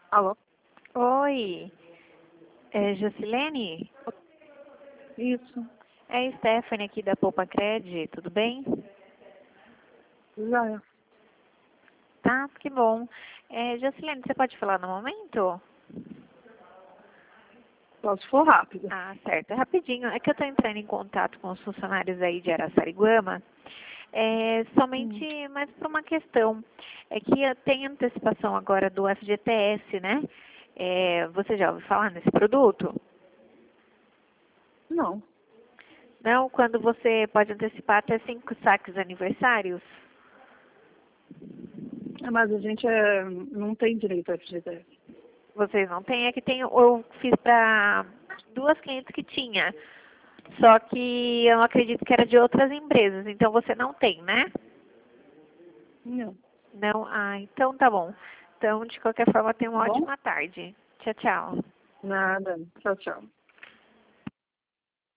Alô? Oi, é Jocilene? Isso. É a Stephanie aqui da Poupa Cred, tudo bem? Já é. Tá, que bom. Jocilene, você pode falar no momento? Só se for rápido. Ah, certo, é rapidinho. É que eu estou entrando em contato com os funcionários aí de Araçariguama, Hum. somente mais por uma questão. É que tem antecipação agora do FGTS, né? Você já ouviu falar nesse produto? Não. Não, quando você pode antecipar até 5 saques aniversários? Mas a gente não tem direito a FGTS. Vocês não têm, é que tem, eu fiz para duas clientes que tinha, só que eu acredito que era de outras empresas, então você não tem, né? Não. Não? Ah, então tá bom. Então, de qualquer forma, tenha uma Bom? ótima tarde. Tchau, tchau. Nada. Tchau, tchau.